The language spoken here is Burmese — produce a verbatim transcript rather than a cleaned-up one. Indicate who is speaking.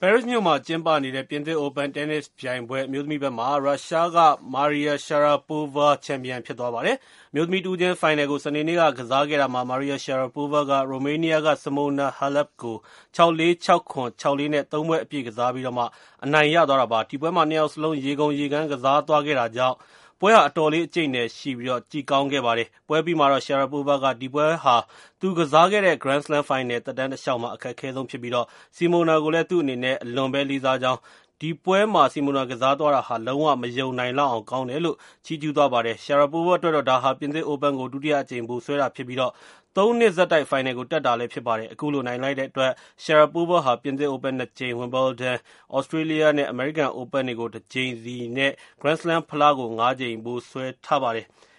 Speaker 1: ပဲရစ်မြို့မှာကျင်းပနေတဲ့ပြင်သစ် Open တင်းနစ်ပြိုင်ပွဲအမျိုးသမီးဘက်မှာရုရှားက Maria Sharapova ချန်ပီယံဖြစ်သွားပါတယ်။ အမျိုးသမီးတဦးချင်းဖိုင်နယ်ကို စနေနေ့ကကစားခဲ့တာမှာ Maria Sharapova က ရိုမေးနီးယားက Simona Halep ကို ၆-၄၊ ၆-၇၊ ၆-၄ နဲ့ သုံးပွဲအပြည့်ကစားပြီးအနိုင်ရသွားတာပါ။ ဒီပွဲမှာ နှစ်ယောက်စလုံးရေကုန်ရေကမ်းကစားသွားခဲ့တာကြောင့် ပွဲဟာအတော်လေးအကြိတ်အနယ်ရှိပြီး ကြည့်ကောင်းခဲ့ပါတယ်။ ပွဲအပြီးမှာတော့ Sharapova က ဒီပွဲဟာ သူကစားခဲ့တဲ့ Grand Slam ဖိုင်နယ်သက်တမ်းတလျှောက်မှာ အခက်ခဲဆုံးဖြစ်ပြီး Simona ကိုလည်း သူ့အနေနဲ့ အလွန်ပဲလေးစားကြောင်း၊ ဒီပွဲမှာ Simona ကစားသွားတာဟာ လုံးဝမယုံနိုင်လောက်အောင်ကောင်းတယ်လို့ ချီးကျူးသွားပါတယ်။ Sharapova အတွက်တော့ ဒါဟာ ပြင်သစ် Open ကို ဒုတိယအကြိမ်ဗိုလ်စွဲတာဖြစ်ပြီး သုံးနှစ်ဆက်တိုက် ဖိုင်နယ်ကိုတက်တာလည်းဖြစ်ပါတယ်။ အခုလိုနိုင်လိုက်တဲ့အတွက် Sharapova ဟာ ပြင်သစ် Open နှစ်ကြိမ်၊ Wimbledon ၊ သြစတြေးလျနဲ့ အမေရိကန် Open တွေကို တကြိမ်စီနဲ့ Grand Slam ဖလားကို ငါးကြိမ်ဗိုလ်စွဲထားပါတယ်။